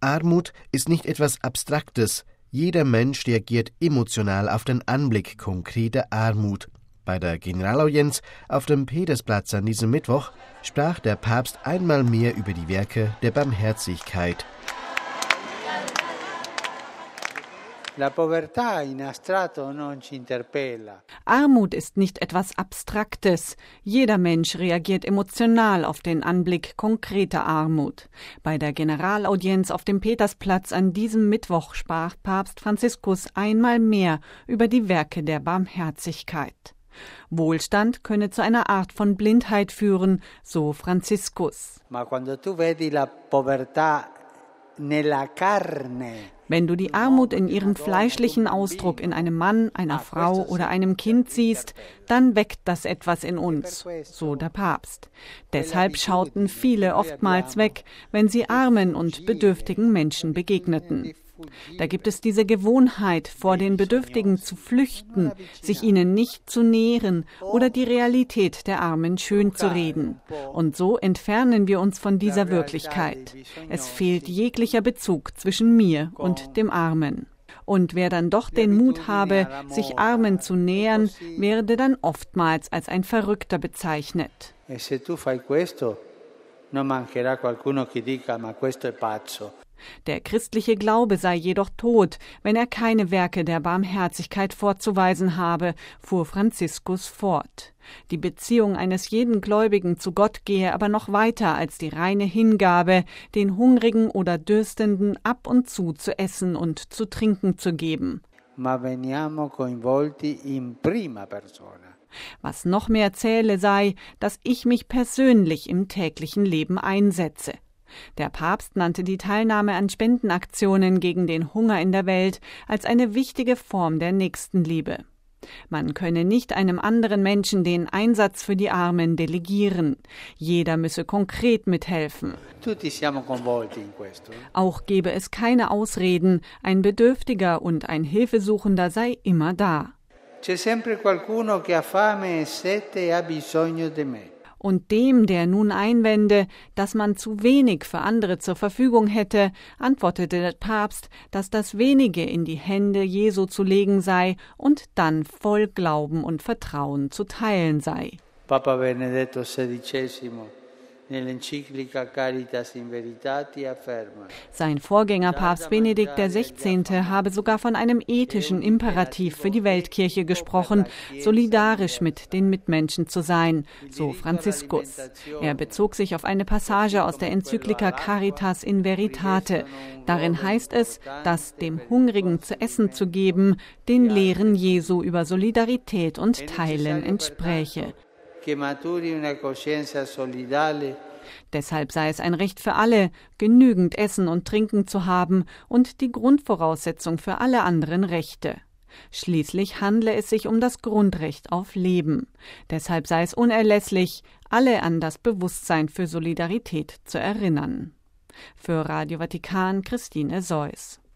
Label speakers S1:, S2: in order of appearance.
S1: Armut ist nicht etwas Abstraktes. Jeder Mensch reagiert emotional auf den Anblick konkreter Armut. Bei der Generalaudienz auf dem Petersplatz an diesem Mittwoch sprach der Papst einmal mehr über die Werke der Barmherzigkeit.
S2: Armut ist nicht etwas Abstraktes. Jeder Mensch reagiert emotional auf den Anblick konkreter Armut. Bei der Generalaudienz auf dem Petersplatz an diesem Mittwoch sprach Papst Franziskus einmal mehr über die Werke der Barmherzigkeit. Wohlstand könne zu einer Art von Blindheit führen, so Franziskus. Wenn du die Armut in ihrem fleischlichen Ausdruck in einem Mann, einer Frau oder einem Kind siehst, dann weckt das etwas in uns, so der Papst. Deshalb schauten viele oftmals weg, wenn sie armen und bedürftigen Menschen begegneten. Da gibt es diese Gewohnheit, vor den Bedürftigen zu flüchten, sich ihnen nicht zu nähern oder die Realität der Armen schön zu reden. Und so entfernen wir uns von dieser Wirklichkeit. Es fehlt jeglicher Bezug zwischen mir und dem Armen. Und wer dann doch den Mut habe, sich Armen zu nähern, werde dann oftmals als ein Verrückter bezeichnet. Der christliche Glaube sei jedoch tot, wenn er keine Werke der Barmherzigkeit vorzuweisen habe, fuhr Franziskus fort. Die Beziehung eines jeden Gläubigen zu Gott gehe aber noch weiter als die reine Hingabe, den Hungrigen oder Dürstenden ab und zu essen und zu trinken zu geben. Was noch mehr zähle sei, dass ich mich persönlich im täglichen Leben einsetze. Der Papst nannte die Teilnahme an Spendenaktionen gegen den Hunger in der Welt als eine wichtige Form der Nächstenliebe. Man könne nicht einem anderen Menschen den Einsatz für die Armen delegieren. Jeder müsse konkret mithelfen. Auch gebe es keine Ausreden, ein Bedürftiger und ein Hilfesuchender sei immer da.
S3: C'è sempre qualcuno che ha fame e sete e ha bisogno di me.
S2: Und dem, der nun einwende, dass man zu wenig für andere zur Verfügung hätte, antwortete der Papst, dass das Wenige in die Hände Jesu zu legen sei und dann voll Glauben und Vertrauen zu teilen sei.
S3: Papa Benedetto XVI nell'enciclica Caritas in Veritate afferma.
S2: Sein Vorgänger Papst Benedikt XVI. Habe sogar von einem ethischen Imperativ für die Weltkirche gesprochen, solidarisch mit den Mitmenschen zu sein, so Franziskus. Er bezog sich auf eine Passage aus der Enzyklika Caritas in Veritate. Darin heißt es, dass dem Hungrigen zu essen zu geben, den Lehren Jesu über Solidarität und Teilen entspräche. Deshalb sei es ein Recht für alle, genügend Essen und Trinken zu haben und die Grundvoraussetzung für alle anderen Rechte. Schließlich handle es sich um das Grundrecht auf Leben. Deshalb sei es unerlässlich, alle an das Bewusstsein für Solidarität zu erinnern. Für Radio Vatikan, Christine Seuss.